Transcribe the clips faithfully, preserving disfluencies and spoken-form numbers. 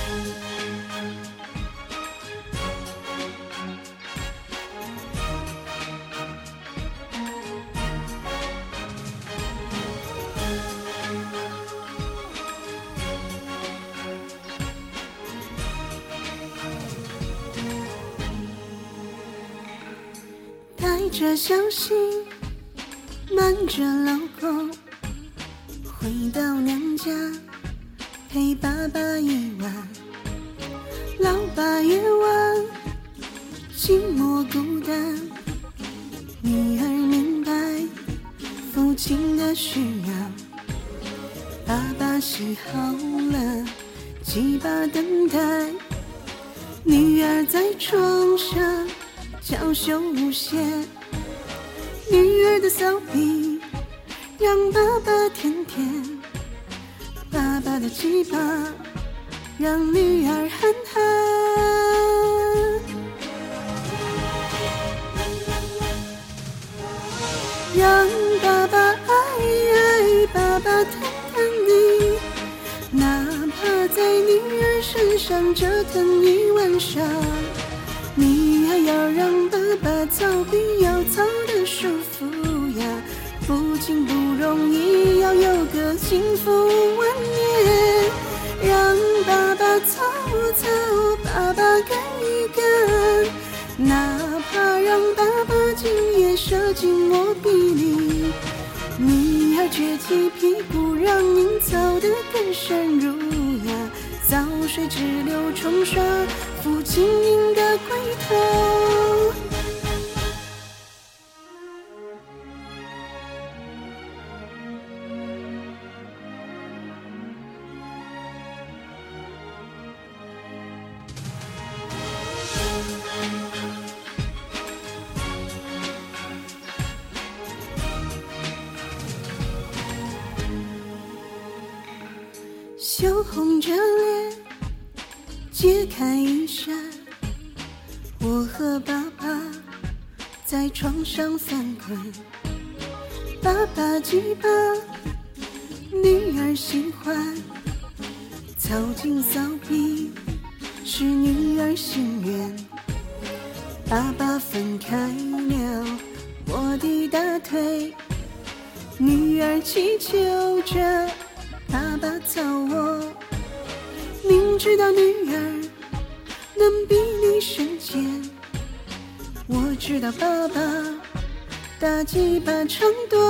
带着消息，瞒着老公，回到娘家陪爸爸一晚。老爸夜晚寂寞孤单，女儿明白父亲的需要。爸爸洗好了几把等待，女儿在床上娇羞无限，女儿的骚逼让爸爸甜甜，爸爸的鸡巴让女儿憨憨。让爸爸爱爱爸爸疼疼你，哪怕在女儿身上折腾一晚上，你还要让爸爸操比要操的舒服呀。不仅不容易，要有个幸福晚年。让爸爸操操，爸爸干一干，哪怕让爸爸今夜射进我臂里。女儿撅起屁股，让您操得更深入呀。早睡直流冲刷父亲您的龟头。羞红着脸揭开衣衫，我和爸爸在床上翻滚。爸爸鸡巴女儿喜欢，操进骚逼是女儿心愿。爸爸分开了我的大腿，女儿祈求着爸爸操我。明知道女儿能比你深浅，我知道爸爸大鸡巴长短。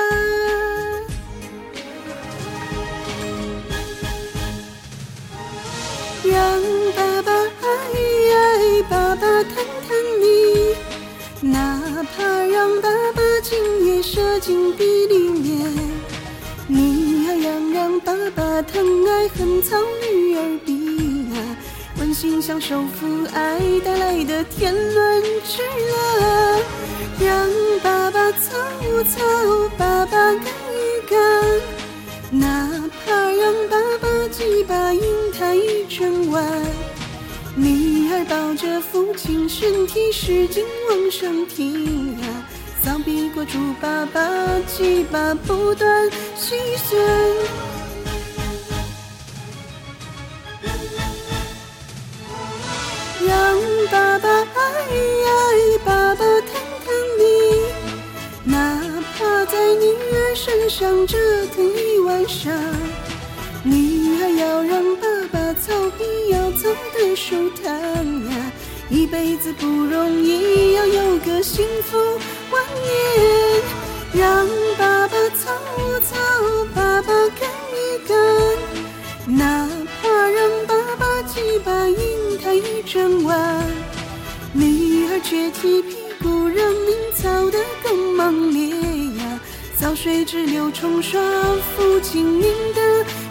让爸爸爱爱爸爸疼疼你，哪怕让爸爸今夜射进地里面。你还要让爸爸疼爱恨操女儿逼啊，温馨享受父爱带来的天伦之乐。让爸爸操操，爸爸干一干，哪怕让爸爸鸡巴引他一整晚。女儿抱着父亲身体使劲往上挺啊，骚逼裹住爸爸鸡巴不断细旋。让爸爸爱爱爸爸疼疼你，哪怕在女儿身上折腾一晚上。你还要让爸爸操比要操的舒坦呀，一辈子不容易，要有个幸福晚年。让爸爸操操，爸爸干一干，哪怕让爸爸鸡巴引他一整晚。女儿撅起屁股，让您操得更猛烈呀。早睡直流冲刷父亲您的